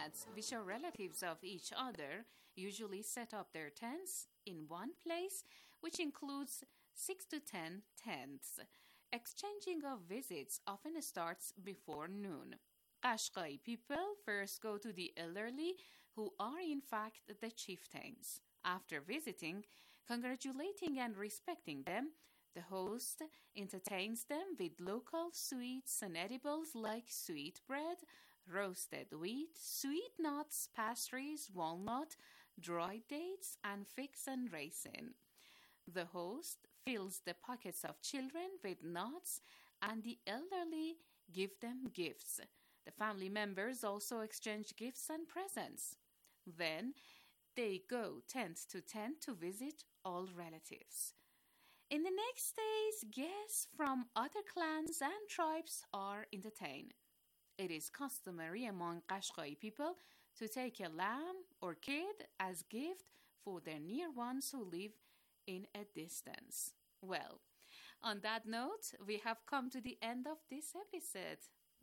nomads, which are relatives of each other, usually set up their tents in one place, which includes 6 to 10 tents. Exchanging of visits often starts before noon. Qashqai people first go to the elderly, who are in fact the chieftains. After visiting, congratulating and respecting them, the host entertains them with local sweets and edibles like sweet bread, roasted wheat, sweet nuts, pastries, walnut, dried dates, and figs and raisin. The host fills the pockets of children with nuts, and the elderly give them gifts. The family members also exchange gifts and presents. Then they go tent to tent to visit all relatives. In the next days, guests from other clans and tribes are entertained. It is customary among Qashqai people to take a lamb or kid as gift for their near ones who live in a distance. Well, on that note, we have come to the end of this episode.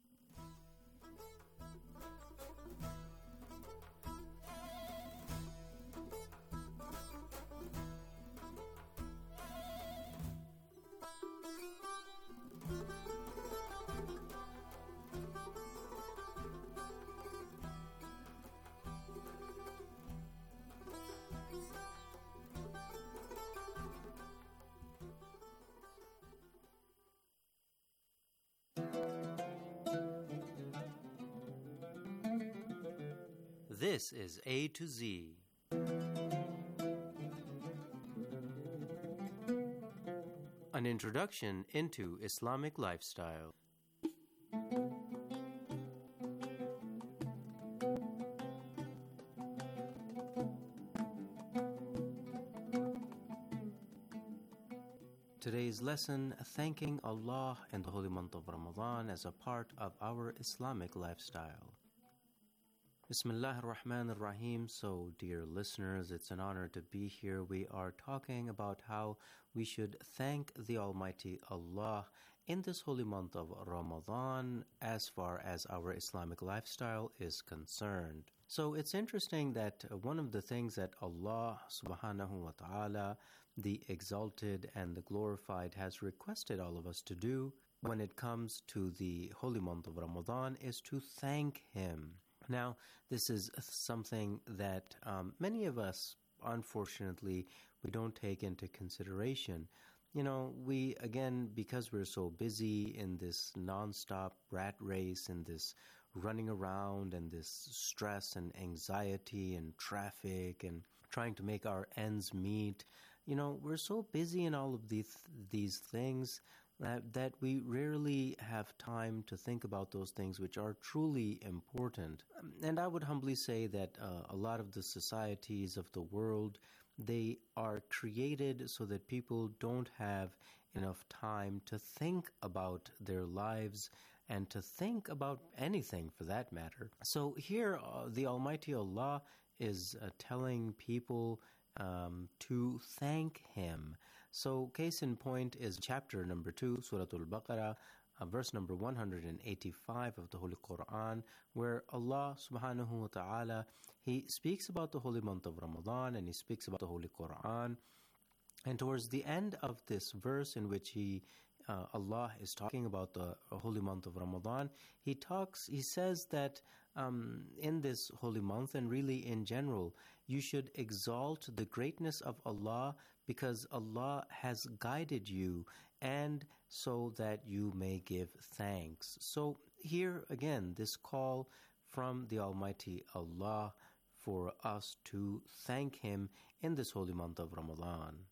This is A to Z. An introduction into Islamic lifestyle. Today's lesson, thanking Allah in the holy month of Ramadan as a part of our Islamic lifestyle. Bismillah ar-Rahman ar-Rahim. So, dear listeners, it's an honor to be here. We are talking about how we should thank the Almighty Allah in this holy month of Ramadan as far as our Islamic lifestyle is concerned. So it's interesting that one of the things that Allah subhanahu wa ta'ala, the exalted and the glorified, has requested all of us to do when it comes to the holy month of Ramadan is to thank Him. Now, this is something that many of us, unfortunately, we don't take into consideration. You know, we, again, because we're so busy in this nonstop rat race and this running around and this stress and anxiety and traffic and trying to make our ends meet, you know, we're so busy in all of these things that we rarely have time to think about those things which are truly important. And I would humbly say that a lot of the societies of the world, they are created so that people don't have enough time to think about their lives and to think about anything for that matter. So here, the Almighty Allah is telling people to thank Him. So case in point is chapter number 2, Surah Al-Baqarah, verse number 185 of the Holy Quran, where Allah subhanahu wa ta'ala, He speaks about the holy month of Ramadan and He speaks about the Holy Quran. And towards the end of this verse in which Allah is talking about the holy month of Ramadan, He says that in this holy month and really in general, you should exalt the greatness of Allah because Allah has guided you and so that you may give thanks. So here again, this call from the Almighty Allah for us to thank Him in this holy month of Ramadan.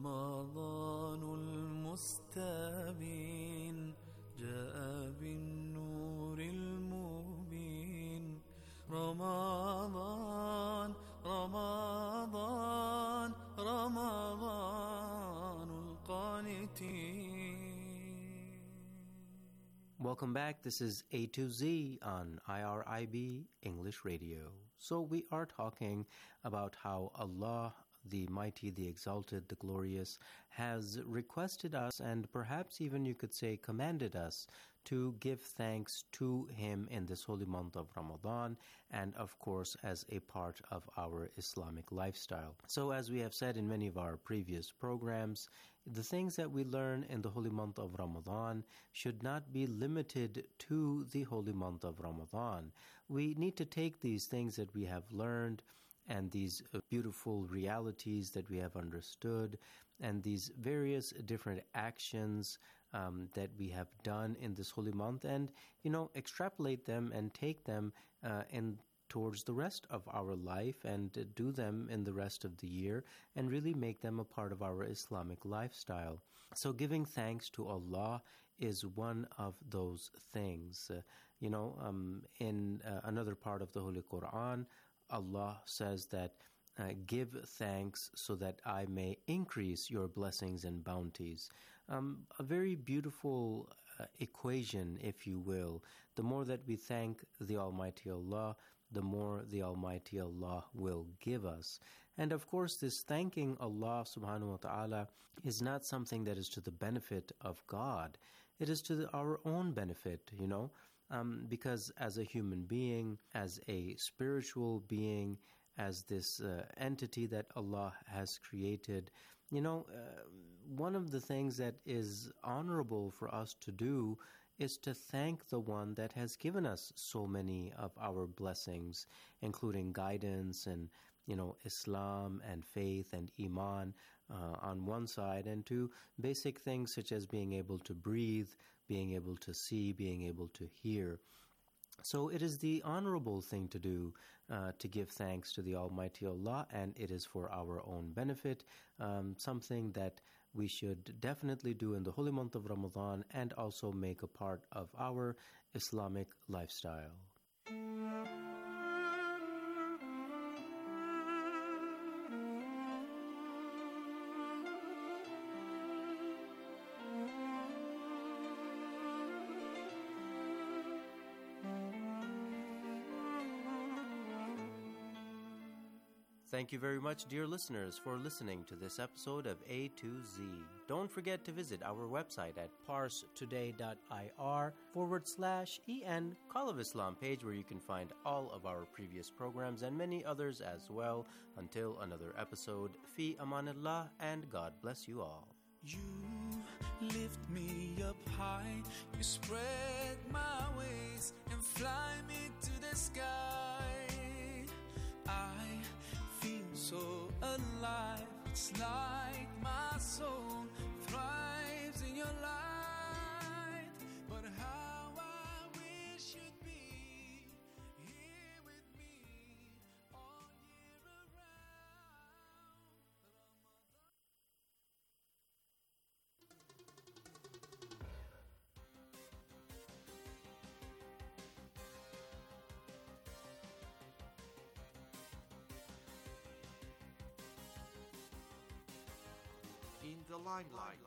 Ramadanul mustabin jaa bin nuril mubin. Ramadan, Ramadan, Ramadanul qanitin. Welcome back. This is A to Z on IRIB English Radio. So we are talking about how Allah, the Mighty, the Exalted, the Glorious, has requested us, and perhaps even you could say commanded us, to give thanks to Him in this holy month of Ramadan, and of course as a part of our Islamic lifestyle. So as we have said in many of our previous programs, the things that we learn in the holy month of Ramadan should not be limited to the holy month of Ramadan. We need to take these things that we have learned and these beautiful realities that we have understood and these various different actions that we have done in this holy month, and extrapolate them and take them in towards the rest of our life and do them in the rest of the year and really make them a part of our Islamic lifestyle. So giving thanks to Allah is one of those things. In another part of the Holy Quran, Allah says that give thanks so that I may increase your blessings and bounties. A very beautiful equation, if you will. The more that we thank the Almighty Allah, the more the Almighty Allah will give us. And of course, this thanking Allah subhanahu wa ta'ala is not something that is to the benefit of God. It is to our own benefit, because as a human being, as a spiritual being, as this entity that Allah has created, one of the things that is honorable for us to do is to thank the one that has given us so many of our blessings, including guidance and, Islam and faith and Iman on one side, and to basic things such as being able to breathe, being able to see, being able to hear. So it is the honorable thing to do to give thanks to the Almighty Allah, and it is for our own benefit, something that we should definitely do in the holy month of Ramadan and also make a part of our Islamic lifestyle. Thank you very much, dear listeners, for listening to this episode of A to Z. Don't forget to visit our website at parstoday.ir/EN Call of Islam page, where you can find all of our previous programs and many others as well. Until another episode, Fi Amanillah, and God bless you all. You lift me up high, you spread my wings and fly me to the sky. I feel so alive, it's like my soul thrives in your light. But how I wish you'd be here with me all year In the limelight.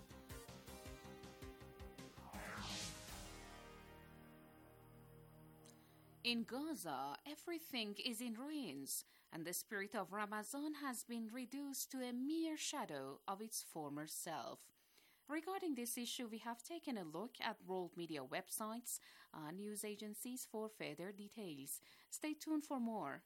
In Gaza, everything is in ruins, and the spirit of Ramadan has been reduced to a mere shadow of its former self. Regarding this issue, we have taken a look at world media websites and news agencies for further details. Stay tuned for more.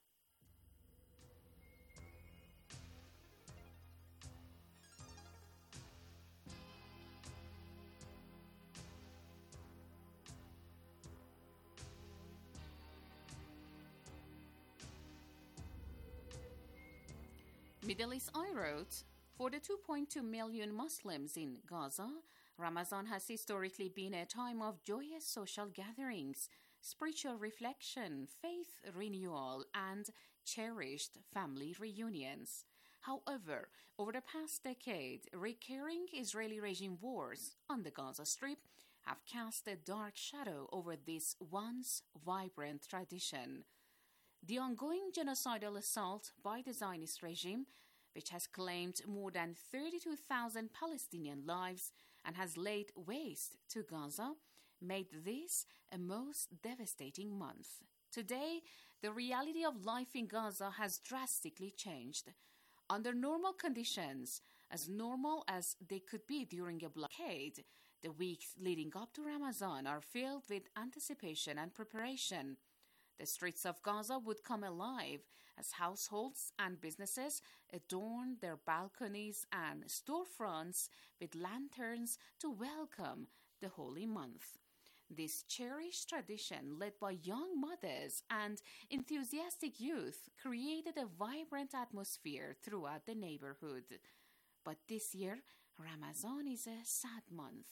Middle East Eye wrote, for the 2.2 million Muslims in Gaza, Ramadan has historically been a time of joyous social gatherings, spiritual reflection, faith renewal, and cherished family reunions. However, over the past decade, recurring Israeli regime wars on the Gaza Strip have cast a dark shadow over this once vibrant tradition. The ongoing genocidal assault by the Zionist regime, which has claimed more than 32,000 Palestinian lives and has laid waste to Gaza, made this a most devastating month. Today, the reality of life in Gaza has drastically changed. Under normal conditions, as normal as they could be during a blockade, the weeks leading up to Ramadan are filled with anticipation and preparation. The streets of Gaza would come alive as households and businesses adorn their balconies and storefronts with lanterns to welcome the holy month. This cherished tradition, led by young mothers and enthusiastic youth, created a vibrant atmosphere throughout the neighborhood. But this year, Ramadan is a sad month.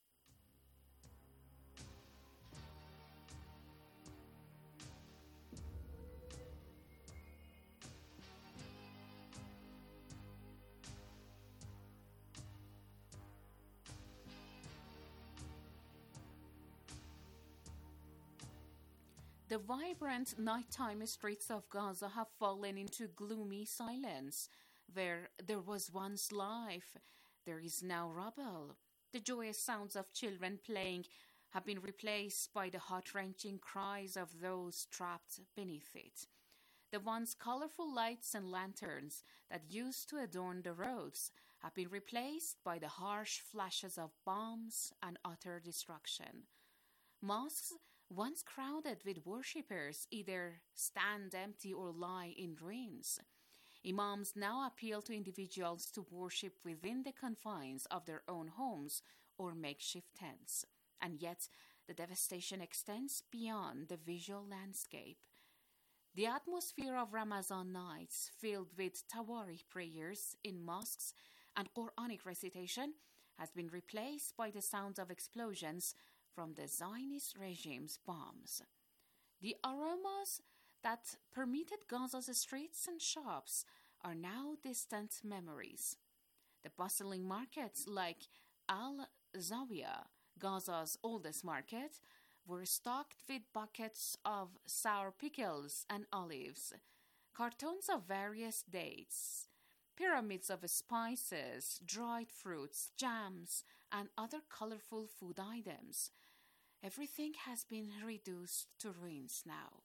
The vibrant nighttime streets of Gaza have fallen into gloomy silence. Where there was once life, there is now rubble. The joyous sounds of children playing have been replaced by the heart-wrenching cries of those trapped beneath it. The once colorful lights and lanterns that used to adorn the roads have been replaced by the harsh flashes of bombs and utter destruction. Mosques, once crowded with worshippers, either stand empty or lie in ruins. Imams now appeal to individuals to worship within the confines of their own homes or makeshift tents. And yet, the devastation extends beyond the visual landscape. The atmosphere of Ramadan nights, filled with Tawarih prayers in mosques and Quranic recitation, has been replaced by the sounds of explosions from the Zionist regime's bombs. The aromas that permeated Gaza's streets and shops are now distant memories. The bustling markets like Al Zawiya, Gaza's oldest market, were stocked with buckets of sour pickles and olives, cartons of various dates, pyramids of spices, dried fruits, jams, and other colorful food items. Everything has been reduced to ruins now.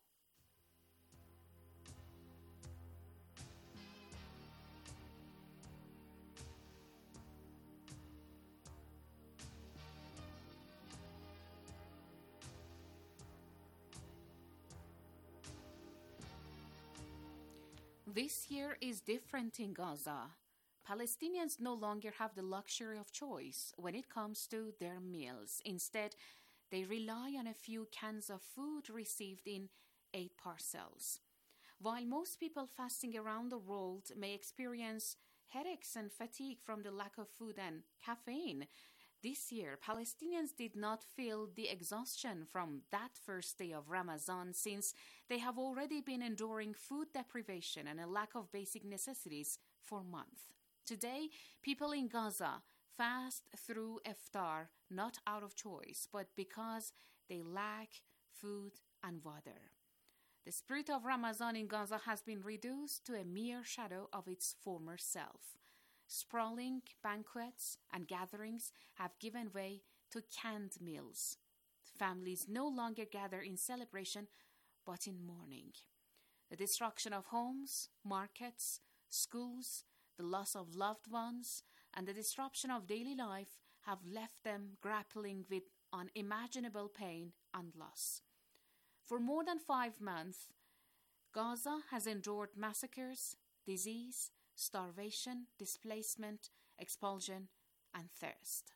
This year is different in Gaza. Palestinians no longer have the luxury of choice when it comes to their meals. Instead, they rely on a few cans of food received in aid parcels. While most people fasting around the world may experience headaches and fatigue from the lack of food and caffeine, this year Palestinians did not feel the exhaustion from that first day of Ramadan, since they have already been enduring food deprivation and a lack of basic necessities for months. Today, people in Gaza fast through iftar not out of choice, but because they lack food and water. The spirit of Ramadan in Gaza has been reduced to a mere shadow of its former self. Sprawling banquets and gatherings have given way to canned meals. Families no longer gather in celebration, but in mourning. The destruction of homes, markets, schools, the loss of loved ones, and the disruption of daily life have left them grappling with unimaginable pain and loss. For more than 5 months, Gaza has endured massacres, disease, starvation, displacement, expulsion, and thirst.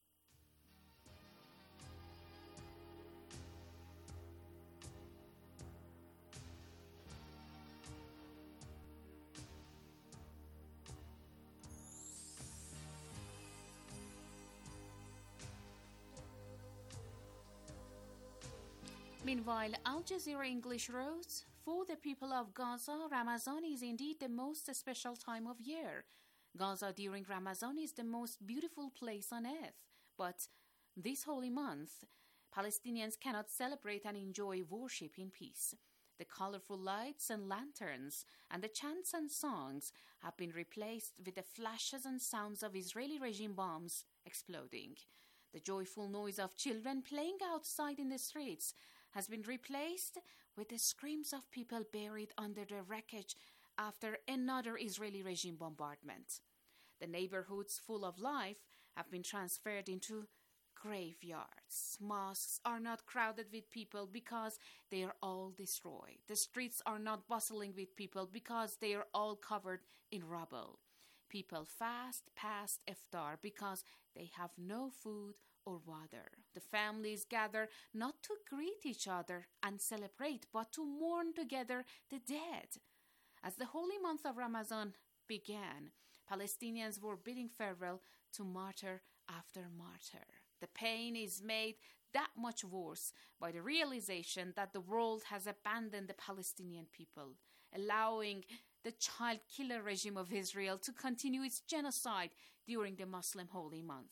Meanwhile, Al Jazeera English wrote, "For the people of Gaza, Ramadan is indeed the most special time of year. Gaza during Ramadan is the most beautiful place on earth. But this holy month, Palestinians cannot celebrate and enjoy worship in peace. The colorful lights and lanterns and the chants and songs have been replaced with the flashes and sounds of Israeli regime bombs exploding. The joyful noise of children playing outside in the streets has been replaced with the screams of people buried under the wreckage after another Israeli regime bombardment. The neighborhoods full of life have been transferred into graveyards. Mosques are not crowded with people because they are all destroyed. The streets are not bustling with people because they are all covered in rubble. People fast past iftar because they have no food or water. The families gather not to greet each other and celebrate, but to mourn together the dead. As the holy month of Ramadan began, Palestinians were bidding farewell to martyr after martyr. The pain is made that much worse by the realization that the world has abandoned the Palestinian people, allowing the child killer regime of Israel to continue its genocide during the Muslim holy month.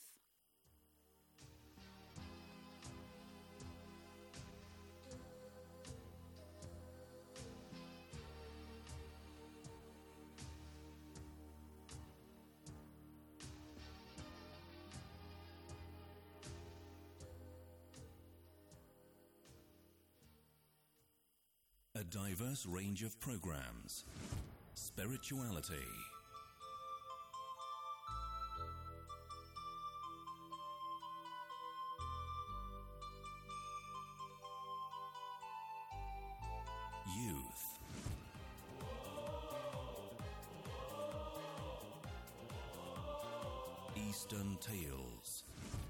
A diverse range of programs, spirituality, youth, Eastern tales,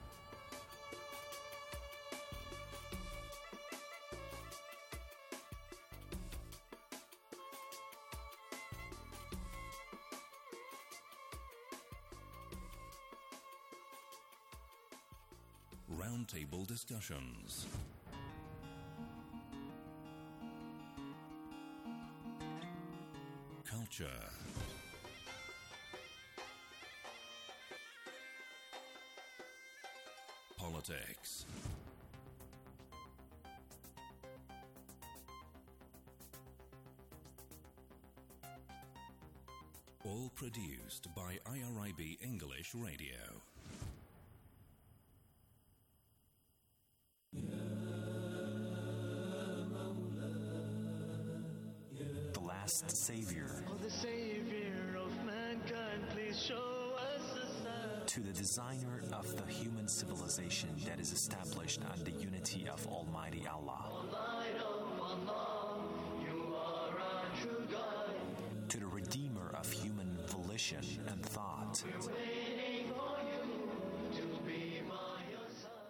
roundtable discussions, culture, politics, all produced by IRIB English Radio. Savior. Oh, the Savior of mankind, please show us a sign. To the designer of the human civilization that is established on the unity of Almighty Allah. Light of Allah, you are our true guide. To the redeemer of human volition and thought. We're waiting for you to be by your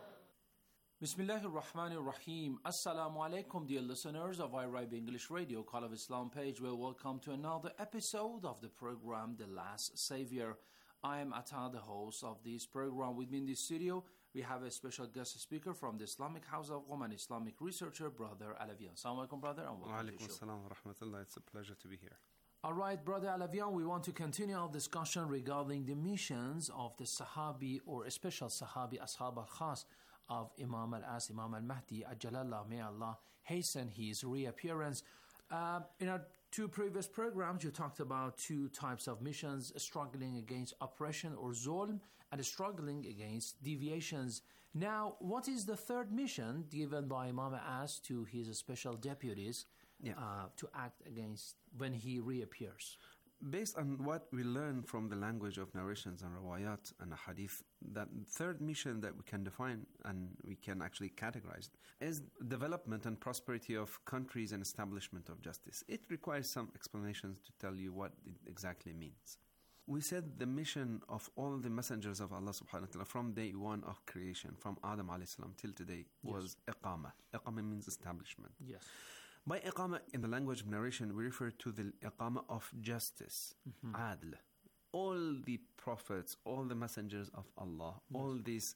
side. Bismillahir Rahmanir Rahim. Assalamu alaikum, dear listeners of IRIB English Radio, Call of Islam page. Well, welcome to another episode of the program, The Last Savior. I am Atta, the host of this program. With me in the studio, we have a special guest speaker from the Islamic House of Qom, an Islamic researcher, Brother Alavian. Assalamu alaikum, brother, and welcome to the show. Wa rahmatullah. It's a pleasure to be here. All right, Brother Alavian, we want to continue our discussion regarding the missions of the Sahabi, or a special Sahabi, Ashab al-Khas, of Imam al-As, Imam al-Mahdi, Ajalallah, may Allah hasten his reappearance. In our two previous programs, you talked about two types of missions, struggling against oppression or zulm, and struggling against deviations. Now, what is the third mission given by Imam al-As to his special deputies to act against when he reappears? Based on what we learn from the language of narrations and riwayat and hadith, that third mission that we can define and we can actually categorize is development and prosperity of countries and establishment of justice. It requires some explanations to tell you what it exactly means. We said the mission of all the messengers of Allah subhanahu wa ta'ala from day one of creation, from Adam alayhi salam till today, was iqama. Iqama means establishment. Yes. By iqama, in the language of narration, we refer to the iqama of justice, adl. All the prophets, all the messengers of Allah, all these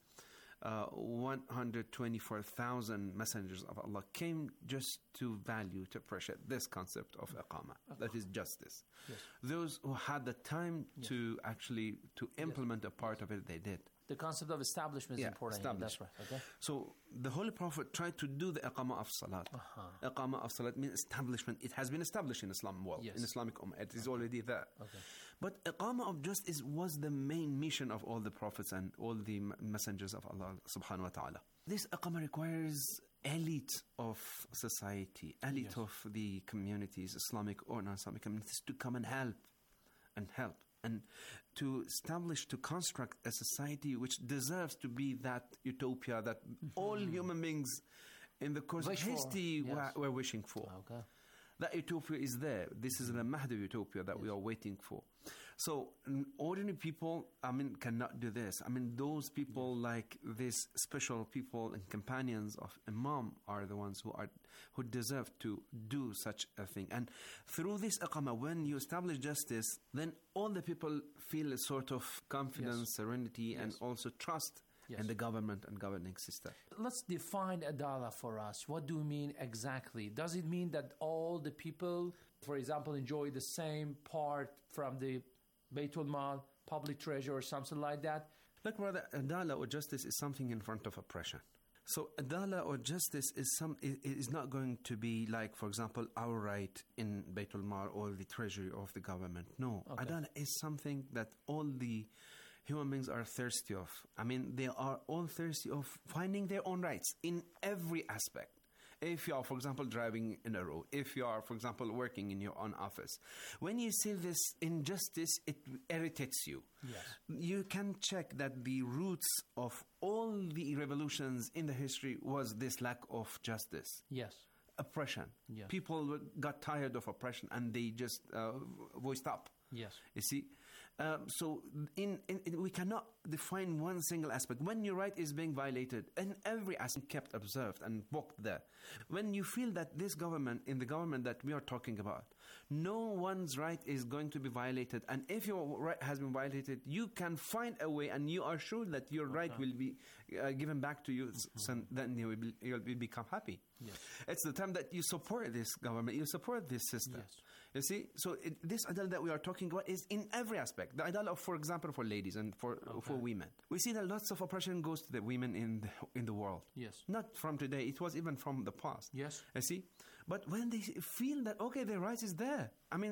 124,000 messengers of Allah came just to value, to appreciate this concept of iqama, that is justice. Yes. Those who had the time to actually to implement a part of it, they did. The concept of establishment is important. That's right. Okay. So the Holy Prophet tried to do the iqama of salat. Iqama of salat means establishment. It has been established in Islam world, in Islamic Ummah. It is already there. Okay. But iqama of justice was the main mission of all the prophets and all the messengers of Allah subhanahu wa ta'ala. This iqama requires elite of society, elite Yes. of the communities, Islamic or non-Islamic communities, to come and help and to establish, to construct a society which deserves to be that utopia that all human beings in the course Wish of for, history yes. were wishing for. Okay. That utopia is there. This is the Mahdi utopia that we are waiting for. So ordinary people, cannot do this. Those people like these special people and companions of Imam are the ones who deserve to do such a thing. And through this iqamah, when you establish justice, then all the people feel a sort of confidence, serenity, and also trust in the government and governing system. Let's define adala for us. What do you mean exactly? Does it mean that all the people, for example, enjoy the same part from the Baytul Mal, public treasure, or something like that? Look, brother, adala or justice is something in front of oppression. So adala or justice is not going to be like, for example, our right in Baytul Mal or the treasury of the government. No, adala is something that all the human beings are thirsty of. They are all thirsty of finding their own rights in every aspect. If you are, for example, driving in a road, if you are, for example, working in your own office, when you see this injustice, it irritates you. Yes. You can check that the roots of all the revolutions in the history was this lack of justice. Yes. Oppression. Yeah. People got tired of oppression and they just voiced up. Yes. You see? So we cannot define one single aspect. When your right is being violated, and every aspect kept observed and walked there, when you feel that this government, in the government that we are talking about, no one's right is going to be violated, and if your right has been violated, you can find a way, and you are sure that your right will be given back to you, so then you will become happy. Yes. It's the time that you support this government, you support this system. Yes. You see, so this adala that we are talking about is in every aspect. The adala, for example, for ladies and for women. We see that lots of oppression goes to the women in the world. Yes. Not from today. It was even from the past. Yes. You see, but when they feel that their rights is there.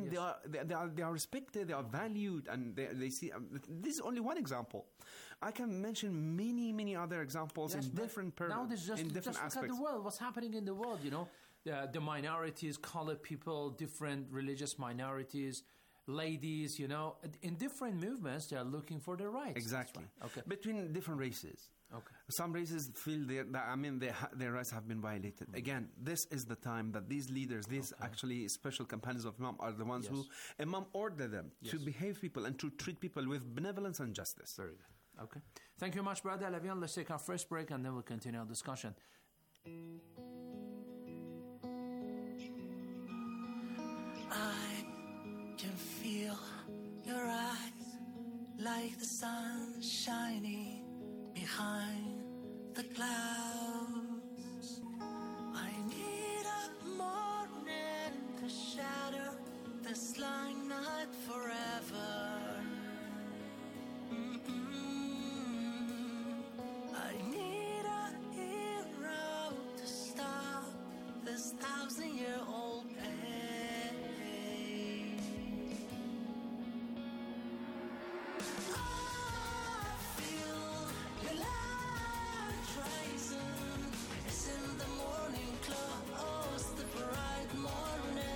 They are respected. They are valued, and they see. This is only one example. I can mention many other examples in different now this just in different look aspects. at the world. What's happening in the world? The minorities, colored people, different religious minorities, ladies, in different movements, they are looking for their rights. Exactly. Right. Okay. Between different races. Okay. Some races feel their rights have been violated. Again, this is the time that these leaders, these actually special companions of Imam, are the ones who Imam ordered them to behave people and to treat people with benevolence and justice. Very good. Okay. Thank you much, Brother Alavian. Let's take our first break and then we'll continue our discussion. I can feel your eyes like the sun shining behind the clouds. I need a morning to shatter this long night forever. I need a hero to stop this 1,000-year-old pain. I feel your light rising. It's in the morning close, the bright morning.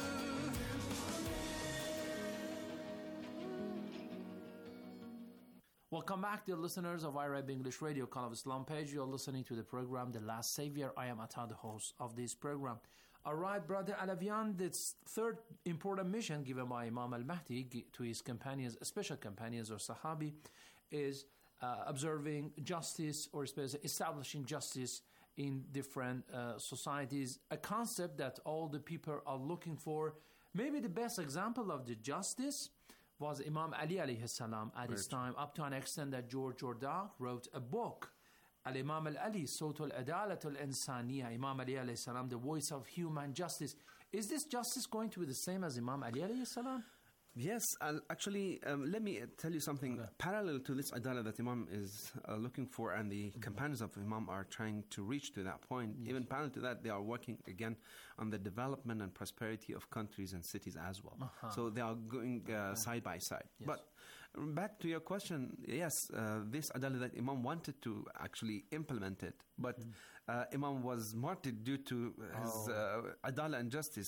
Welcome back, dear listeners of Arab English Radio, Call of Islam page. You're listening to the program The Last Savior. I am Atta, the host of this program. All right, Brother Alavian, this third important mission given by Imam al-Mahdi to his companions, special companions or Sahabi, is observing justice or establishing justice in different societies, a concept that all the people are looking for. Maybe the best example of the justice was Imam Ali alayhi salam at his time, up to an extent that George Jordan wrote a book, Al-Imam al-Ali, Sawt al-Adalat al-Insaniya, Imam Ali alayhi salam, the voice of human justice. Is this justice going to be the same as Imam Ali alayhi salam? Yes, actually, let me tell you something. Parallel to this adala that Imam is looking for, and the companions of Imam are trying to reach to that point, even parallel to that, they are working again on the development and prosperity of countries and cities as well. So they are going side by side. But back to your question, yes, this adala that Imam wanted to actually implement it, but Imam was martyred due to his adala and justice,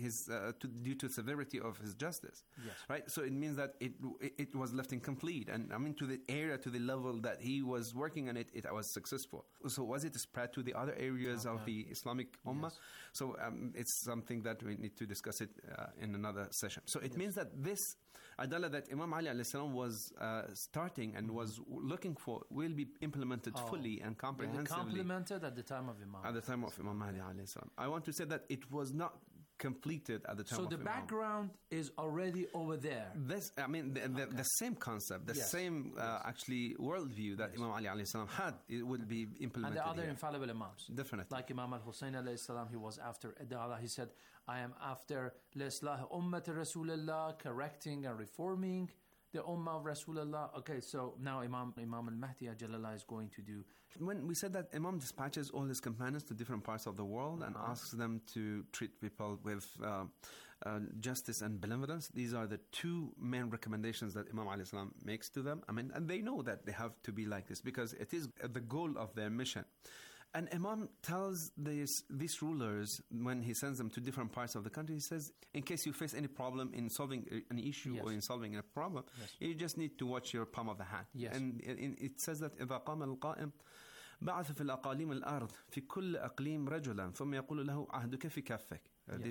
due to severity of his justice. Yes. Right? So it means that it was left incomplete. And I mean, to the level that he was working on it was successful. So was it spread to the other areas of the Islamic Ummah? Yes. So it's something that we need to discuss it in another session. So it means that this adala that Imam Ali alayhi salam was starting and was looking for will be implemented fully and comprehensively. Complemented at the time of Imam. At the time of Imam Ali alayhi salam. I want to say that it was not completed at the time of So the Imam. background is already over there. This, I mean, the same concept, the same actually worldview that Imam Ali alayhi salam had, it will be implemented. And the other here. infallible Imams. Definitely. Like Imam al-Hussein alayhi salam, he was after Adala. He said, I am after L'Islah Ummat Rasulullah, correcting and reforming the Ummah of Rasulullah. Okay, so now Imam al-Mahdi Ajalallah is going to do. When we said that Imam dispatches all his companions to different parts of the world and asks them to treat people with justice and benevolence, these are the two main recommendations that Imam alayhi salam makes to them. I mean, and they know that they have to be like this because it is the goal of their mission. And Imam tells these rulers, when he sends them to different parts of the country, he says, in case you face any problem in solving an issue or in solving a problem, you just need to watch your palm of the hand. Yes. And it says that إذا قام القائم بعث في الأقاليم الأرض في كل أقليم رجلا ثم يقول له عهدك في كفك.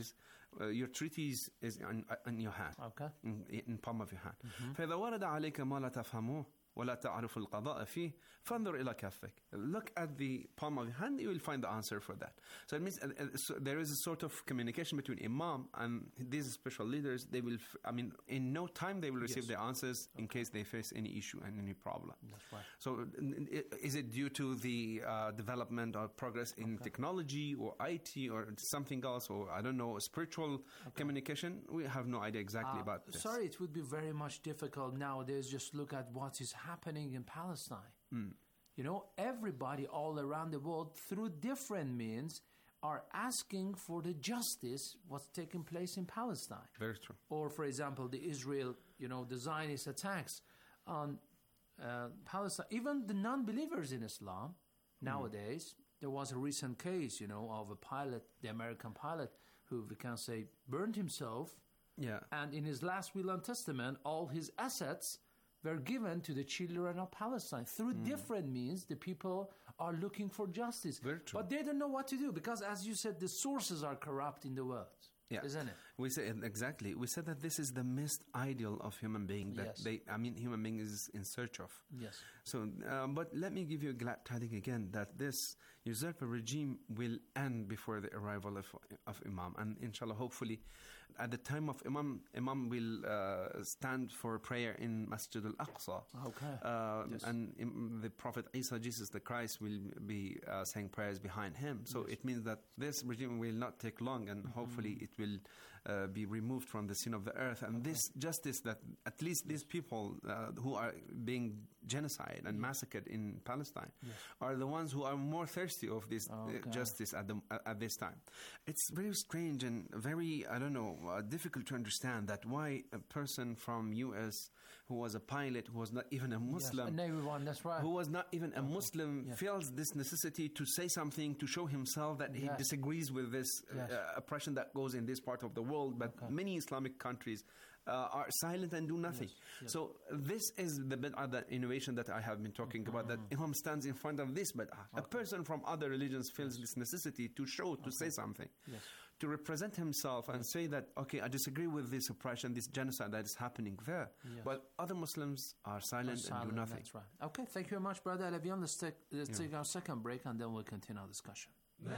Your treaties is in your hand, in palm of your hand. فإذا ورد عليك ما لا تفهمه ولا تعرف القضاء فيه فانظر إلى كفك. Look at the palm of your hand, you will find the answer for that. So it means so there is a sort of communication between Imam and these special leaders. They will, in no time they will receive the answers in case they face any issue and any problem. That's right. So is it due to the development or progress in technology or IT or something else, or I don't know, spiritual communication? We have no idea exactly about this. Sorry, it would be very much difficult nowadays. Just look at what is happening in Palestine. You know, everybody all around the world, through different means, are asking for the justice what's taking place in Palestine. Very true. Or, for example, the Israel, the Zionist attacks on Palestine. Even the non-believers in Islam, nowadays, there was a recent case, of a pilot, the American pilot, who we can say burned himself. Yeah. And in his last will and testament, all his assets were given to the children of Palestine. Through different means, the people are looking for justice. Very true. But they don't know what to do because, as you said, the sources are corrupt in the world. Yeah. Isn't it? We say exactly. We said that this is the missed ideal of human being that human being is in search of. Yes. So, but let me give you a glad tidings again that this usurper regime will end before the arrival of Imam, and inshallah, hopefully, at the time of Imam will stand for prayer in Masjid al-Aqsa. Okay. And the Prophet Isa, Jesus the Christ, will be saying prayers behind him. So it means that this regime will not take long, and hopefully it will be removed from the scene of the earth. And this justice that at least these people who are being genocide and massacred in Palestine are the ones who are more thirsty of this justice at this time. It's very strange and very, difficult to understand that why a person from U.S. who was a pilot, who was not even a Muslim, a Navy one, that's right, who was not even a Muslim, feels this necessity to say something, to show himself that he disagrees with this oppression that goes in this part of the world. But many Islamic countries are silent and do nothing. So this is the bid'ah, that innovation that I have been talking about, that Imam stands in front of this bid'ah. A person from other religions feels this necessity to show, to say something, to represent himself and say that, okay, I disagree with this oppression, this genocide that is happening there. But other Muslims are silent and do nothing. That's right. Okay, thank you very much, Brother Alavian. Let's take our second break and then we'll continue our discussion.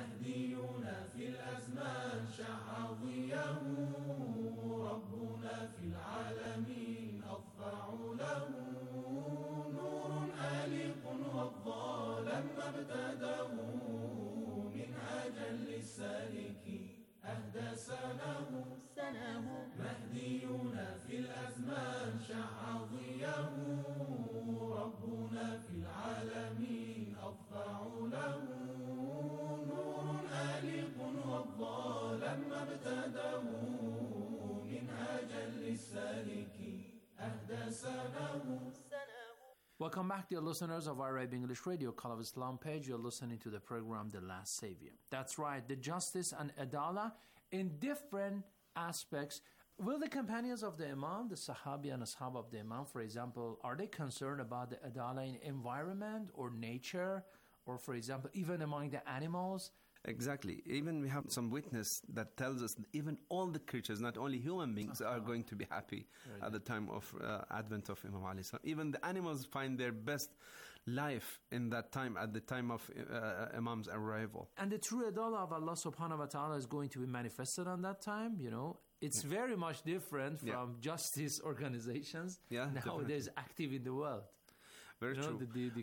مهديون في الأزمان شع ضياه ربنا في العالمين أضفع له نور آلق والظالم ابتداه منهاجا للسالك أهدى سناه مهديون في الأزمان شع ضياه ربنا في العالمين أضفع له والظالم ابتداه منهاجا للسالك أهدى سنه Welcome back, dear listeners of Arab English Radio, Call of Islam page. You're listening to the program The Last Savior. That's right, the justice and adala in different aspects. Will the companions of the Imam, the Sahabi and Ashab of the Imam, for example, are they concerned about the adala in environment or nature, or for example, even among the animals? Exactly. Even we have some witness that tells us that even all the creatures, not only human beings, are going to be happy at the time of advent of Imam alayhi salam. Even the animals find their best life in that time, at the time of Imam's arrival. And the true adala of Allah subhanahu wa ta'ala is going to be manifested on that time, you know. It's very much different from justice organizations nowadays active in the world. Very true.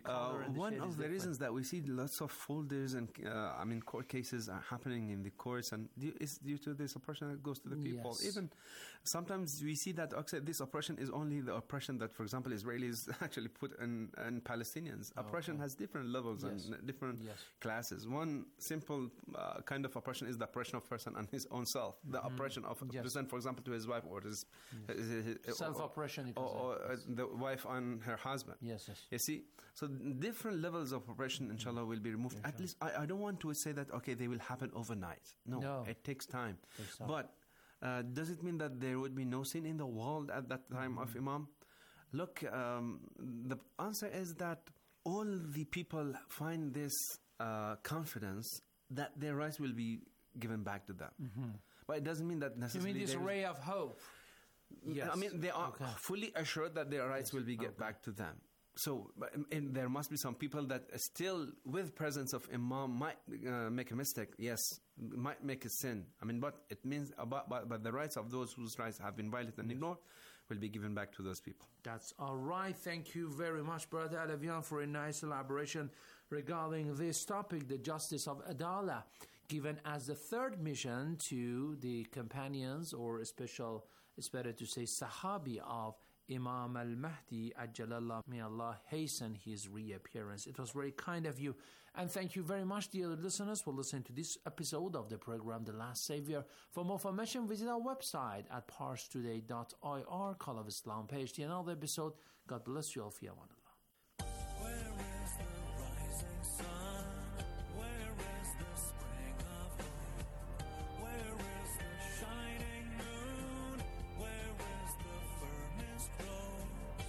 One of the reasons that we see lots of folders and court cases are happening in the courts and is due to this oppression that goes to the people. Yes. Even sometimes we see that this oppression is only the oppression that, for example, Israelis actually put in Palestinians. Oppression has different levels and different classes. One simple kind of oppression is the oppression of person on his own self. The oppression of a person, for example, to his wife or his self-oppression, or the wife on her husband. Yes. You see, so different levels of oppression, inshallah, will be removed. At least, I don't want to say that, okay, they will happen overnight. No. It takes time. But does it mean that there would be no sin in the world at that time of Imam? Look, the answer is that all the people find this confidence that their rights will be given back to them. But it doesn't mean that necessarily... You mean this ray of hope? Yes. I mean, they are fully assured that their rights will be get back to them. So, and there must be some people that still, with presence of Imam, might make a mistake. Yes, might make a sin. I mean, but it means, but the rights of those whose rights have been violated and ignored will be given back to those people. That's all right. Thank you very much, Brother Alavian, for a nice elaboration regarding this topic, the justice of Adala, given as the third mission to the companions, or it's better to say Sahabi of Imam al-Mahdi, Ajjalallah, may Allah hasten his reappearance. It was very kind of you. And thank you very much, dear listeners, for listening to this episode of the program, The Last Savior. For more information, visit our website at parstoday.ir, Call of Islam page. To another episode. God bless you all. Fi aman Allah. Where is the rising sun? Where is the spring of hope? Where is the shining moon? Where is the firmest rose?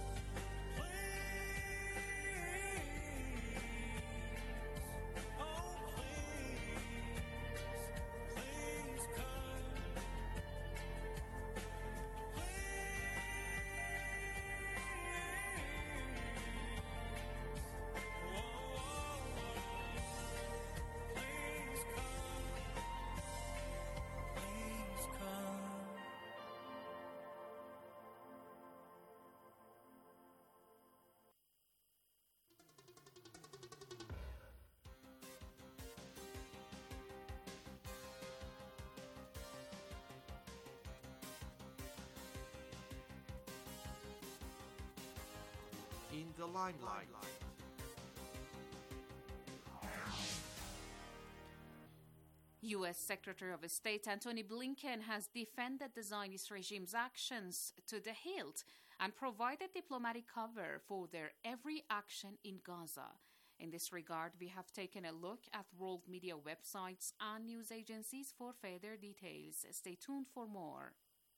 Please, oh please come. In the limelight. U.S. Secretary of State Antony Blinken has defended the Zionist regime's actions to the hilt and provided diplomatic cover for their every action in Gaza. In this regard, we have taken a look at world media websites and news agencies for further details. Stay tuned for more.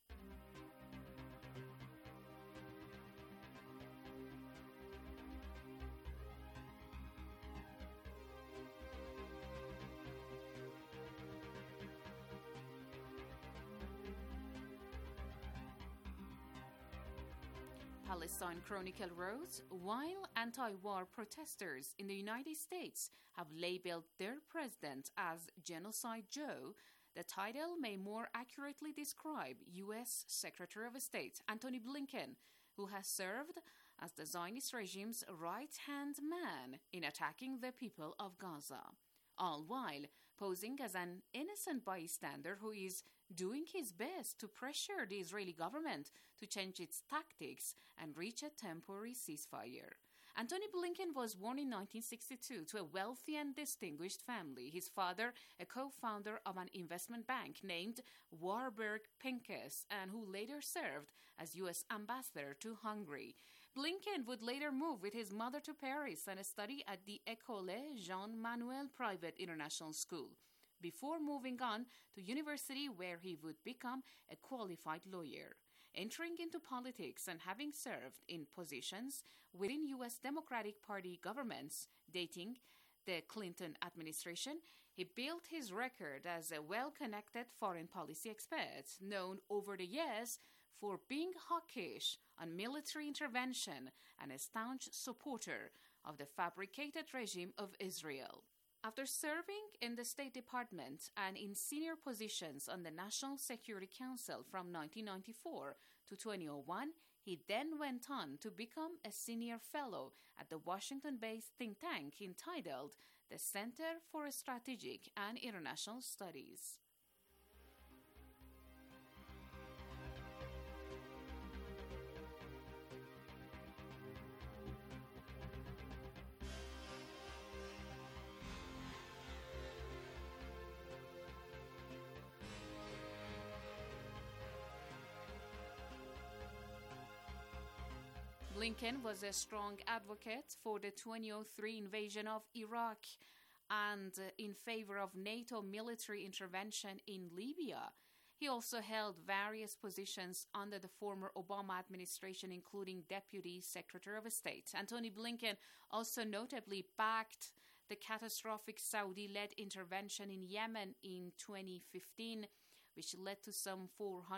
Palestine Chronicle wrote, while anti-war protesters in the United States have labeled their president as Genocide Joe, the title may more accurately describe U.S. Secretary of State Antony Blinken, who has served as the Zionist regime's right-hand man in attacking the people of Gaza, all while posing as an innocent bystander who is doing his best to pressure the Israeli government to change its tactics and reach a temporary ceasefire. Antony Blinken was born in 1962 to a wealthy and distinguished family. His father, a co-founder of an investment bank named Warburg Pincus, and who later served as U.S. ambassador to Hungary. Blinken would later move with his mother to Paris and study at the École Jean-Manuel Private International School, before moving on to university where he would become a qualified lawyer. Entering into politics and having served in positions within U.S. Democratic Party governments dating the Clinton administration, he built his record as a well-connected foreign policy expert, known over the years for being hawkish on military intervention and a staunch supporter of the fabricated regime of Israel. After serving in the State Department and in senior positions on the National Security Council from 1994 to 2001, he then went on to become a senior fellow at the Washington-based think tank entitled the Center for Strategic and International Studies. Blinken was a strong advocate for the 2003 invasion of Iraq and in favor of NATO military intervention in Libya. He also held various positions under the former Obama administration, including Deputy Secretary of State. Antony Blinken also notably backed the catastrophic Saudi-led intervention in Yemen in 2015, which led to some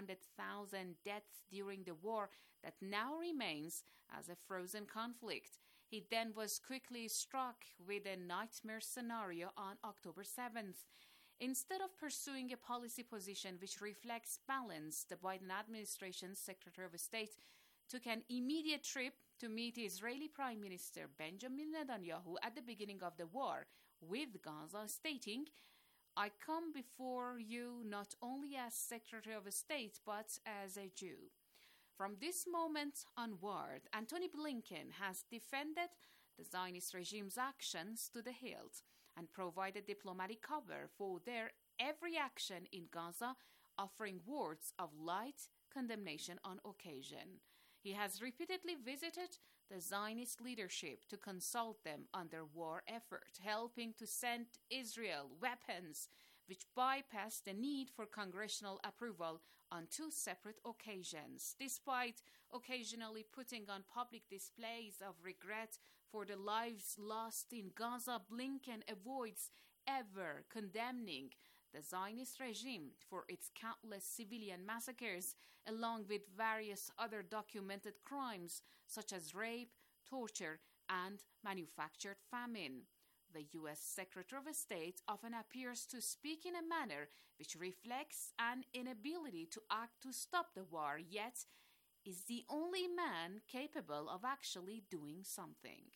400,000 deaths during the war that now remains as a frozen conflict. He then was quickly struck with a nightmare scenario on October 7th. Instead of pursuing a policy position which reflects balance, the Biden administration's Secretary of State took an immediate trip to meet Israeli Prime Minister Benjamin Netanyahu at the beginning of the war with Gaza, stating, "I come before you not only as Secretary of State, but as a Jew." From this moment onward, Antony Blinken has defended the Zionist regime's actions to the hilt and provided diplomatic cover for their every action in Gaza, offering words of light condemnation on occasion. He has repeatedly visited the Zionist leadership to consult them on their war effort, helping to send Israel weapons which bypassed the need for congressional approval on two separate occasions. Despite occasionally putting on public displays of regret for the lives lost in Gaza, Blinken avoids ever condemning the Zionist regime for its countless civilian massacres, along with various other documented crimes such as rape, torture, and manufactured famine. The U.S. Secretary of State often appears to speak in a manner which reflects an inability to act to stop the war, yet is the only man capable of actually doing something.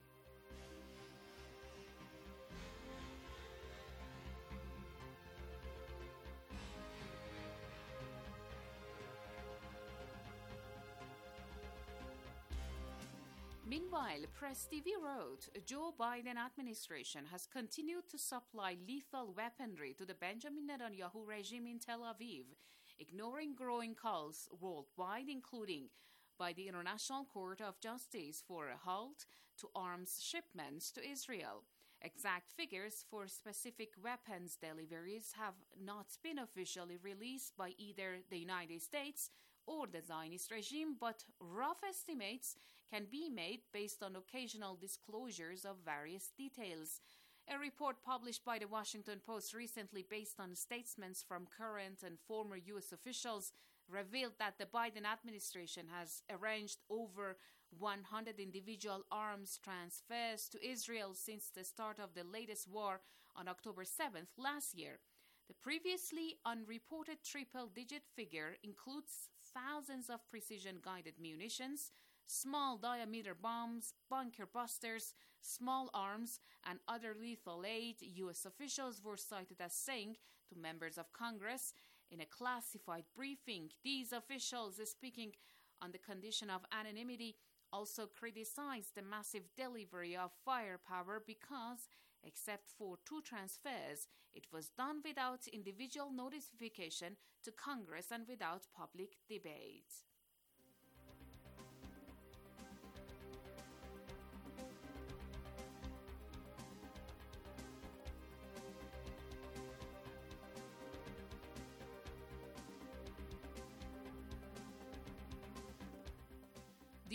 Meanwhile, Press TV wrote, Joe Biden administration has continued to supply lethal weaponry to the Benjamin Netanyahu regime in Tel Aviv, ignoring growing calls worldwide, including by the International Court of Justice for a halt to arms shipments to Israel. Exact figures for specific weapons deliveries have not been officially released by either the United States or the Zionist regime, but rough estimates can be made based on occasional disclosures of various details. A report published by the Washington Post recently, based on statements from current and former U.S. officials, revealed that the Biden administration has arranged over 100 individual arms transfers to Israel since the start of the latest war on October 7th last year. The previously unreported triple-digit figure includes thousands of precision-guided munitions, small diameter bombs, bunker busters, small arms, and other lethal aid, U.S. officials were cited as saying to members of Congress in a classified briefing. These officials, speaking on the condition of anonymity, also criticized the massive delivery of firepower because, except for two transfers, it was done without individual notification to Congress and without public debate.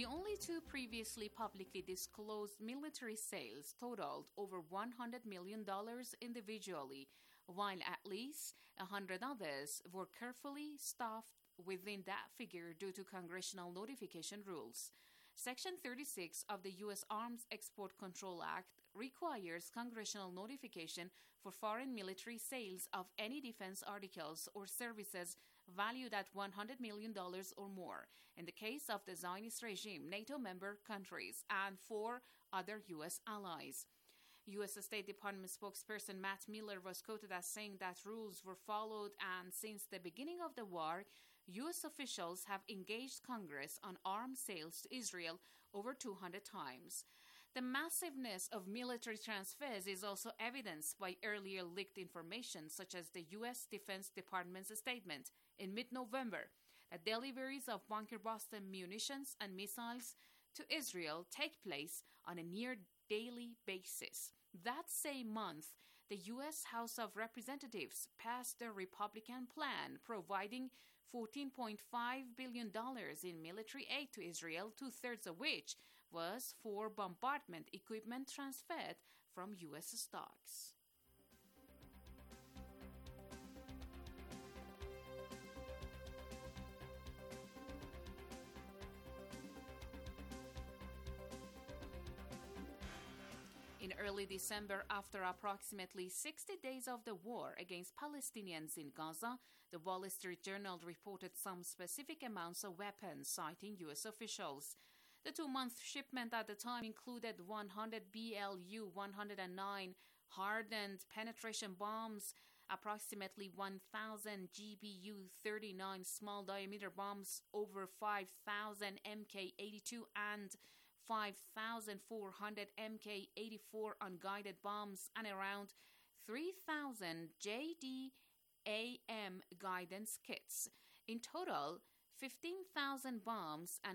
The only two previously publicly disclosed military sales totaled over $100 million individually, while at least 100 others were carefully stuffed within that figure due to congressional notification rules. Section 36 of the U.S. Arms Export Control Act requires congressional notification for foreign military sales of any defense articles or services valued at $100 million or more, in the case of the Zionist regime, NATO member countries, and 4 other U.S. allies. U.S. State Department spokesperson Matt Miller was quoted as saying that rules were followed, and since the beginning of the war, U.S. officials have engaged Congress on arms sales to Israel over 200 times. The massiveness of military transfers is also evidenced by earlier leaked information, such as the U.S. Defense Department's statement in mid-November that deliveries of bunker-buster munitions and missiles to Israel take place on a near-daily basis. That same month, the U.S. House of Representatives passed a Republican plan providing $14.5 billion in military aid to Israel, 2/3 of which was for bombardment equipment transferred from U.S. stocks. In early December, after approximately 60 days of the war against Palestinians in Gaza, the Wall Street Journal reported some specific amounts of weapons, citing U.S. officials. The 2-month shipment at the time included 100 BLU-109 hardened penetration bombs, approximately 1,000 GBU-39 small-diameter bombs, over 5,000 Mk-82 and 5,400 Mk-84 unguided bombs, and around 3,000 JDAM guidance kits. In total, 15,000 bombs and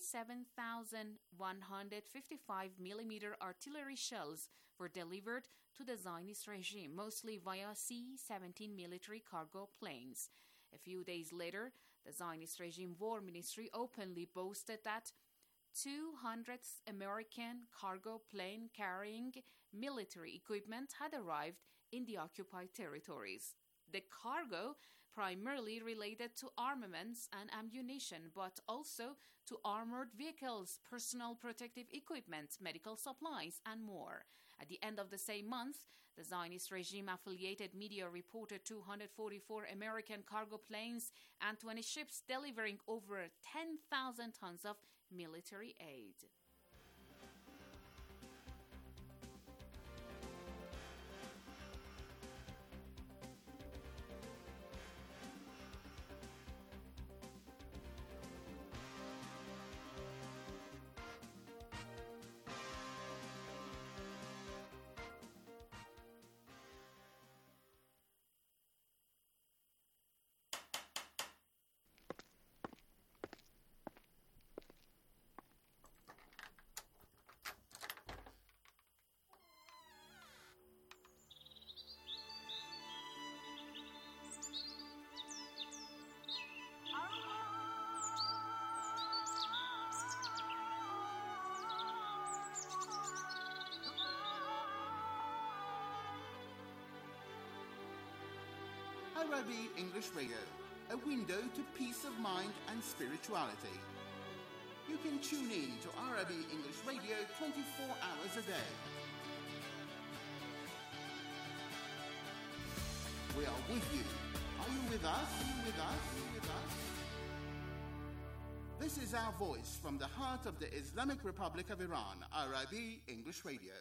57,155 millimeter artillery shells were delivered to the Zionist regime, mostly via C-17 military cargo planes. A few days later, the Zionist regime war ministry openly boasted that 200 American cargo plane carrying military equipment had arrived in the occupied territories. The cargo primarily related to armaments and ammunition, but also to armored vehicles, personal protective equipment, medical supplies, and more. At the end of the same month, the Zionist regime-affiliated media reported 244 American cargo planes and 20 ships delivering over 10,000 tons of military aid. Arabi English Radio, a window to peace of mind and spirituality. You can tune in to Arabi English Radio 24 hours a day. We are with you. Are you with us? Are you with us? Are you with us? This is our voice from the heart of the Islamic Republic of Iran, Arabi English Radio.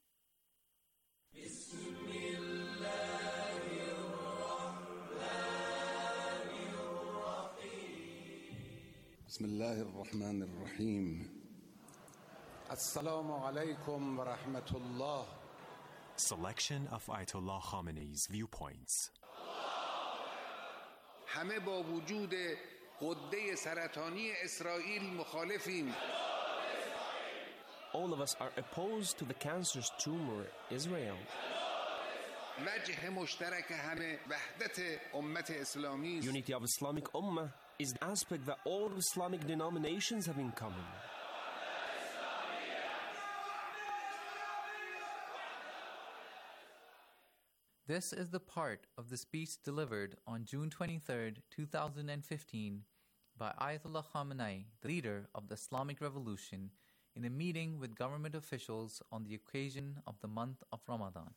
بسم الله الرحمن الرحيم السلام عليكم ورحمة الله. Selection of Ayatollah Khamenei's viewpoints. همه با وجود غده سرطانی اسرائیل مخالفیم. All of us are opposed to the cancerous tumor, Israel. وجه مشترک همه وحدت امت اسلامی است. Unity of Islamic Ummah is the aspect that all Islamic denominations have in common. This is the part of the speech delivered on June 23, 2015 by Ayatollah Khamenei, the leader of the Islamic Revolution, in a meeting with government officials on the occasion of the month of Ramadan.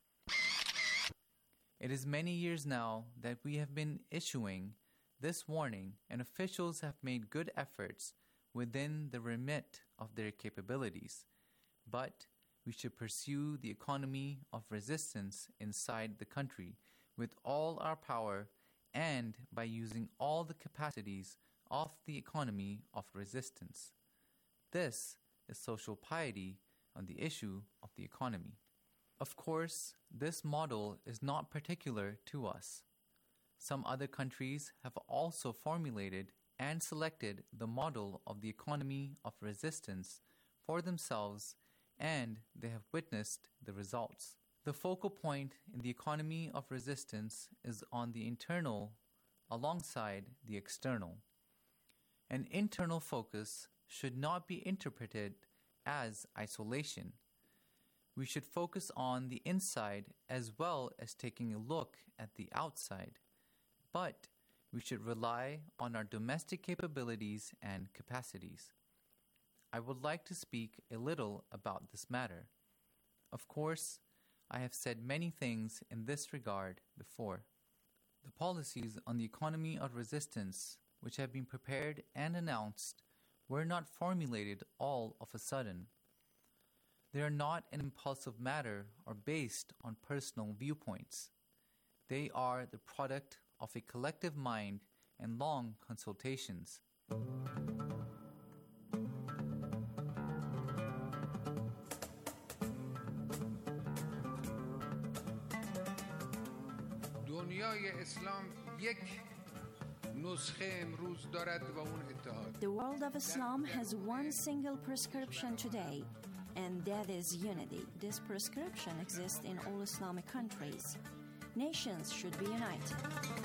It is many years now that we have been issuing this warning, and officials have made good efforts within the remit of their capabilities. But we should pursue the economy of resistance inside the country with all our power and by using all the capacities of the economy of resistance. This is social piety on the issue of the economy. Of course, this model is not particular to us. Some other countries have also formulated and selected the model of the economy of resistance for themselves, and they have witnessed the results. The focal point in the economy of resistance is on the internal alongside the external. An internal focus should not be interpreted as isolation. We should focus on the inside as well as taking a look at the outside. But we should rely on our domestic capabilities and capacities. I would like to speak a little about this matter. Of course, I have said many things in this regard before. The policies on the economy of resistance, which have been prepared and announced, were not formulated all of a sudden. They are not an impulsive matter or based on personal viewpoints. They are the product of a collective mind and long consultations. دنیای اسلام یک نسخه امروز دارد و اون اتحاد. The world of Islam has one single prescription today, and that is unity. This prescription exists in all Islamic countries. Nations should be united.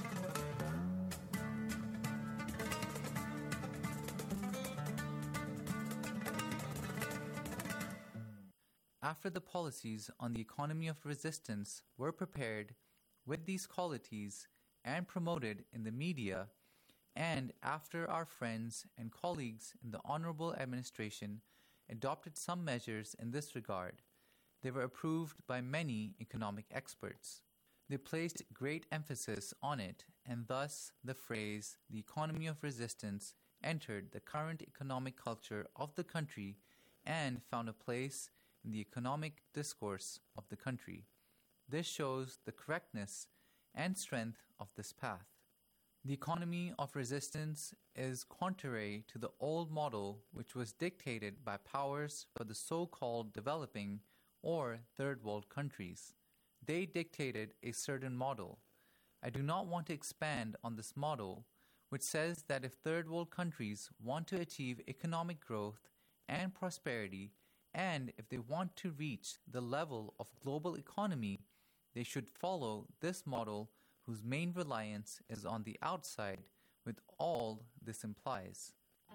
After the policies on the economy of resistance were prepared with these qualities and promoted in the media, and after our friends and colleagues in the Honorable Administration adopted some measures in this regard, they were approved by many economic experts. They placed great emphasis on it, and thus the phrase, the economy of resistance, entered the current economic culture of the country and found a place in the economic discourse of the country. This shows the correctness and strength of this path. The economy of resistance is contrary to the old model which was dictated by powers for the so-called developing or third world countries. They dictated a certain model. I do not want to expand on this model, which says that if third world countries want to achieve economic growth and prosperity, and if they want to reach the level of global economy, they should follow this model whose main reliance is on the outside, with all this implies.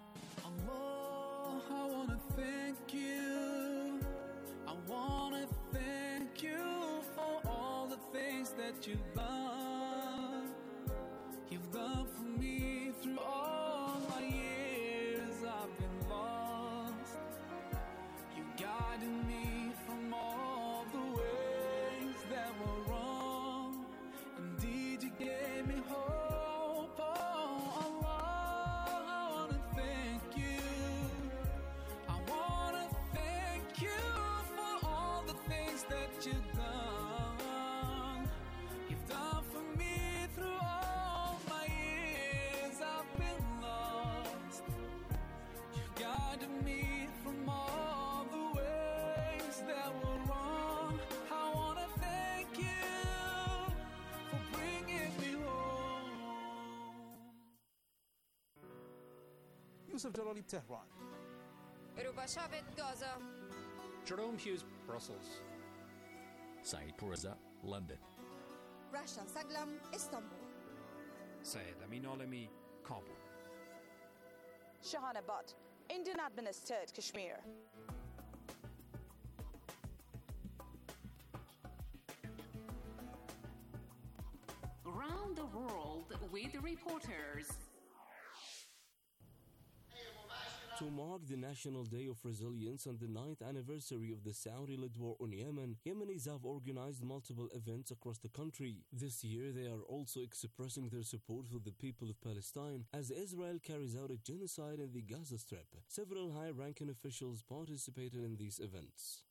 Allah, I wanna thank you. I wanna thank you for all the things that you've done. You've done for me through all my years I've been lost. You guided me from all the ways that were wrong. Indeed, you gave me hope. Oh, Allah, I wanna thank you. I wanna thank you for all the things that you've done. You've done for me through all my years I've been lost. You guided me from all the ways that were wrong. I wanna thank you for bringing me home. Yusuf Jalali, Tehran. Rubashavit, Gaza. Jerome Hughes, Brussels. Saeed Pourreza, London. Rasha Saglam, Istanbul. Syed Amin Alami, Kabul. Shahanabad, Indian administered Kashmir. around the world with reporters. To mark the National Day of Resilience and the 9th anniversary of the Saudi-led war on Yemen, Yemenis have organized multiple events across the country. This year, they are also expressing their support for the people of Palestine as Israel carries out a genocide in the Gaza Strip. Several high-ranking officials participated in these events.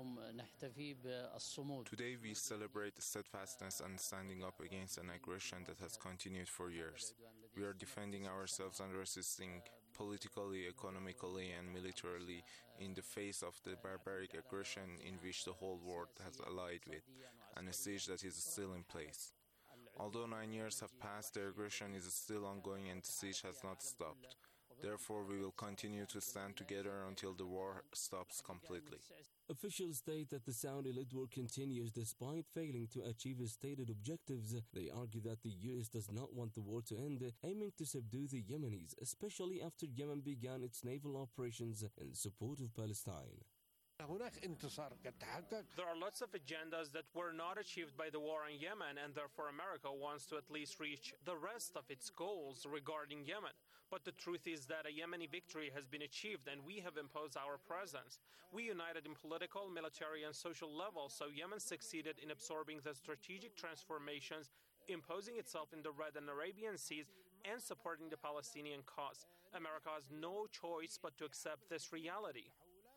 Today we celebrate steadfastness and standing up against an aggression that has continued for years. We are defending ourselves and resisting politically, economically, and militarily in the face of the barbaric aggression in which the whole world has allied with, and a siege that is still in place. Although 9 years have passed, the aggression is still ongoing and the siege has not stopped. Therefore, we will continue to stand together until the war stops completely. Officials state that the Saudi-led war continues despite failing to achieve its stated objectives. They argue that the U.S. does not want the war to end, aiming to subdue the Yemenis, especially after Yemen began its naval operations in support of Palestine. There are lots of agendas that were not achieved by the war in Yemen, and therefore America wants to at least reach the rest of its goals regarding Yemen. But the truth is that a Yemeni victory has been achieved, and we have imposed our presence. We united in political, military, and social levels, so Yemen succeeded in absorbing the strategic transformations, imposing itself in the Red and Arabian Seas, and supporting the Palestinian cause. America has no choice but to accept this reality.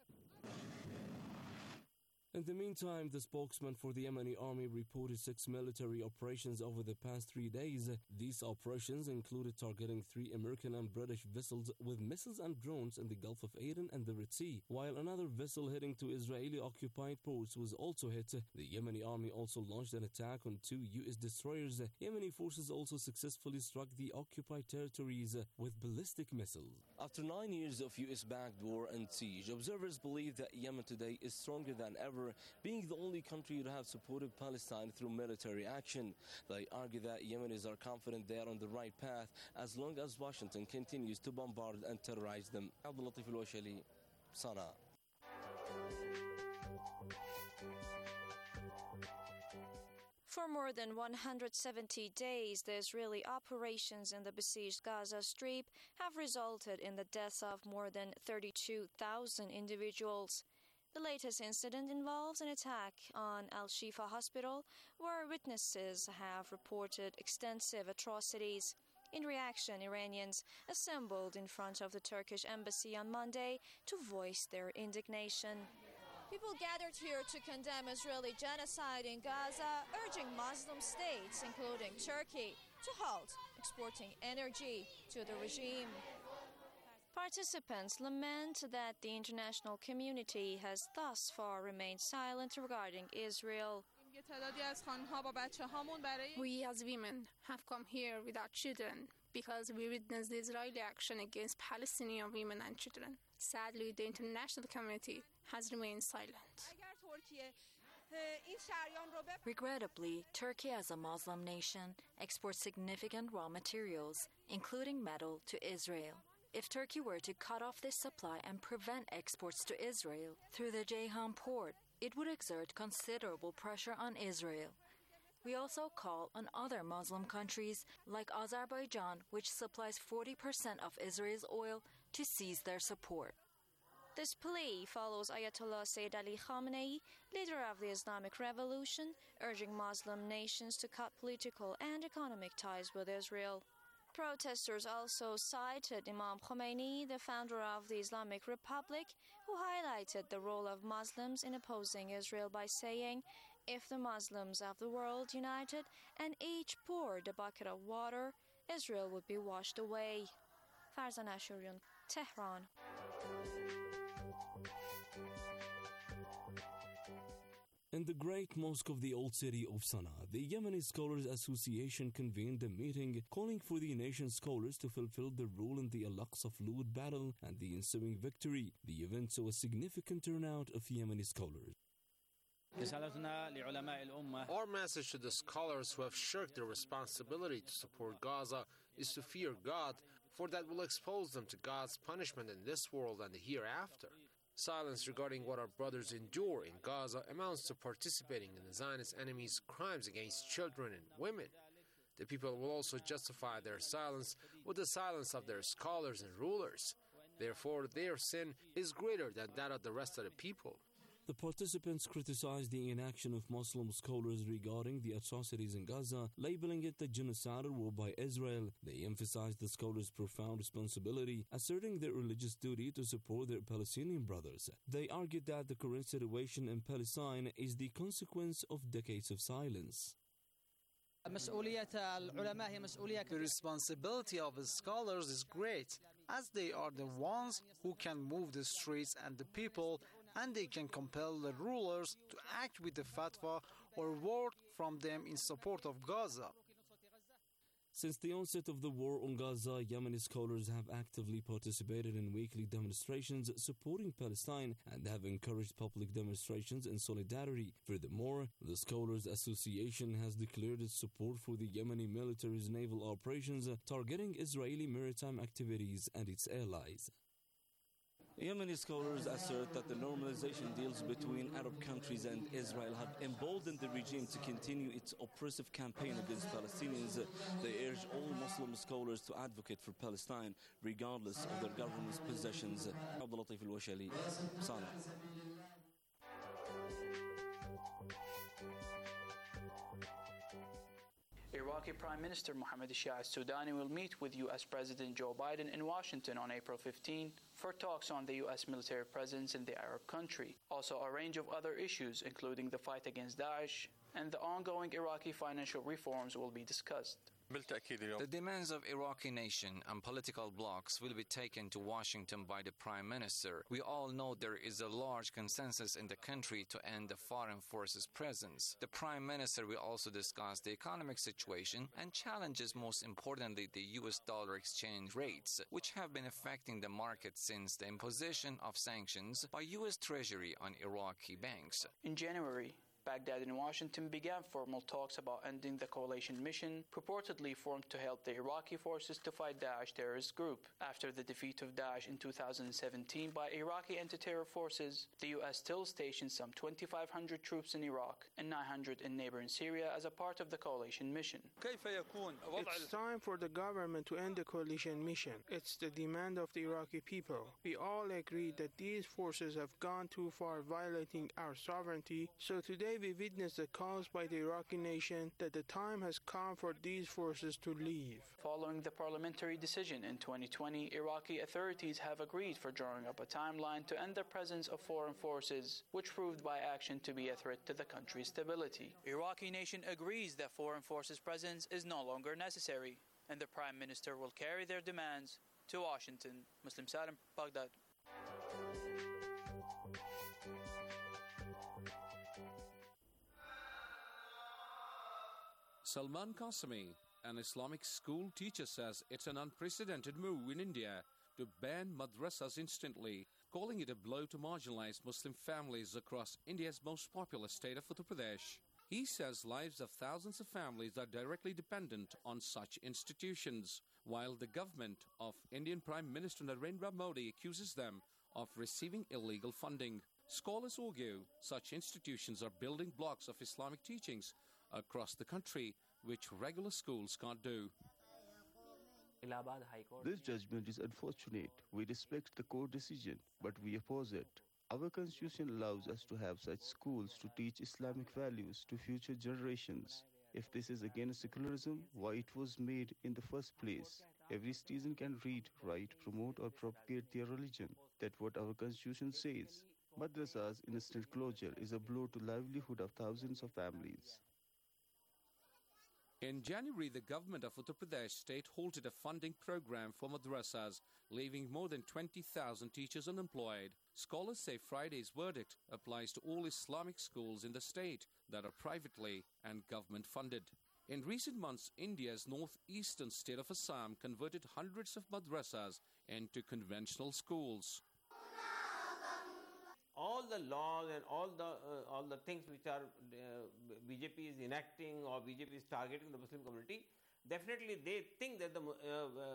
In the meantime, the spokesman for the Yemeni army reported 6 military operations over the past 3 days. These operations included targeting 3 American and British vessels with missiles and drones in the Gulf of Aden and the Red Sea, while another vessel heading to Israeli-occupied ports was also hit. The Yemeni army also launched an attack on 2 U.S. destroyers. Yemeni forces also successfully struck the occupied territories with ballistic missiles. After 9 years of U.S.-backed war and siege, observers believe that Yemen today is stronger than ever, being the only country to have supported Palestine through military action. They argue that Yemenis are confident they are on the right path as long as Washington continues to bombard and terrorize them. Abdul Latif Al-Washali, Sana'a. For more than 170 days, the Israeli operations in the besieged Gaza Strip have resulted in the deaths of more than 32,000 individuals. The latest incident involves an attack on Al-Shifa Hospital, where witnesses have reported extensive atrocities. In reaction, Iranians assembled in front of the Turkish embassy on Monday to voice their indignation. People gathered here to condemn Israeli genocide in Gaza, urging Muslim states, including Turkey, to halt exporting energy to the regime. Participants lament that the international community has thus far remained silent regarding Israel. We as women have come here with our children because we witnessed the Israeli action against Palestinian women and children. Sadly, the international community has remained silent. Regrettably, Turkey as a Muslim nation exports significant raw materials, including metal, to Israel. If Turkey were to cut off this supply and prevent exports to Israel through the Ceyhan port, it would exert considerable pressure on Israel. We also call on other Muslim countries like Azerbaijan, which supplies 40% of Israel's oil, to cease their support. This plea follows Ayatollah Sayyid Ali Khamenei, leader of the Islamic Revolution, urging Muslim nations to cut political and economic ties with Israel. Protesters also cited Imam Khomeini, the founder of the Islamic Republic, who highlighted the role of Muslims in opposing Israel by saying, "If the Muslims of the world united and each poured a bucket of water, Israel would be washed away." Farzan Ashurian, Tehran. In the Great Mosque of the Old City of Sana'a, the Yemeni Scholars Association convened a meeting calling for the nation's scholars to fulfill their role in the Al-Aqsa Fluid battle and the ensuing victory. The event saw a significant turnout of Yemeni scholars. Our message to the scholars who have shirked their responsibility to support Gaza is to fear God, for that will expose them to God's punishment in this world and the hereafter. Silence regarding what our brothers endure in Gaza amounts to participating in the Zionist enemy's crimes against children and women. The people will also justify their silence with the silence of their scholars and rulers. Therefore, their sin is greater than that of the rest of the people. The participants criticized the inaction of Muslim scholars regarding the atrocities in Gaza, labeling it the genocidal war by Israel. They emphasized the scholars' profound responsibility, asserting their religious duty to support their Palestinian brothers. They argued that the current situation in Palestine is the consequence of decades of silence. The responsibility of the scholars is great, as they are the ones who can move the streets and the people, and they can compel the rulers to act with the fatwa or word from them in support of Gaza. Since the onset of the war on Gaza, Yemeni scholars have actively participated in weekly demonstrations supporting Palestine and have encouraged public demonstrations in solidarity. Furthermore, the Scholars Association has declared its support for the Yemeni military's naval operations targeting Israeli maritime activities and its allies. Yemeni scholars assert that the normalization deals between Arab countries and Israel have emboldened the regime to continue its oppressive campaign against Palestinians. They urge all Muslim scholars to advocate for Palestine, regardless of their government's positions. Abdul Latif Al-Washali, Sana. Iraqi Prime Minister Mohammed Shia al-Sudani will meet with U.S. President Joe Biden in Washington on April 15 for talks on the U.S. military presence in the Arab country. Also, a range of other issues, including the fight against Daesh and the ongoing Iraqi financial reforms, will be discussed. The demands of Iraqi nation and political blocs will be taken to Washington by the Prime Minister. We all know there is a large consensus in the country to end the foreign forces' presence. The Prime Minister will also discuss the economic situation and challenges, most importantly, the US dollar exchange rates, which have been affecting the market since the imposition of sanctions by US Treasury on Iraqi banks. In January, Baghdad and Washington began formal talks about ending the coalition mission purportedly formed to help the Iraqi forces to fight Daesh terrorist group. After the defeat of Daesh in 2017 by Iraqi anti-terror forces, the U.S. still stationed some 2,500 troops in Iraq and 900 in neighboring Syria as a part of the coalition mission. It's time for the government to end the coalition mission. It's the demand of the Iraqi people. We all agree that these forces have gone too far, violating our sovereignty, so today we witness the calls by the Iraqi nation that the time has come for these forces to leave. Following the parliamentary decision in 2020, Iraqi authorities have agreed for drawing up a timeline to end the presence of foreign forces, which proved by action to be a threat to the country's stability. Iraqi nation agrees that foreign forces presence is no longer necessary, and the Prime Minister will carry their demands to Washington. Muslim Salim, Baghdad. Salman Qasimi, an Islamic school teacher, says it's an unprecedented move in India to ban madrasas instantly, calling it a blow to marginalized Muslim families across India's most populous state of Uttar Pradesh. He says lives of thousands of families are directly dependent on such institutions, while the government of Indian Prime Minister Narendra Modi accuses them of receiving illegal funding. Scholars argue such institutions are building blocks of Islamic teachings across the country, which regular schools can't do. This judgment is unfortunate. We respect the court decision, but we oppose it. Our constitution allows us to have such schools to teach Islamic values to future generations. If this is against secularism, why it was made in the first place? Every citizen can read, write, promote or propagate their religion. That's what our constitution says. Madrasa's instant closure is a blow to livelihood of thousands of families. In January, the government of Uttar Pradesh state halted a funding program for madrasas, leaving more than 20,000 teachers unemployed. Scholars say Friday's verdict applies to all Islamic schools in the state that are privately and government funded. In recent months, India's northeastern state of Assam converted hundreds of madrasas into conventional schools. All the laws and all the things which are BJP is enacting or BJP is targeting the Muslim community, definitely they think that the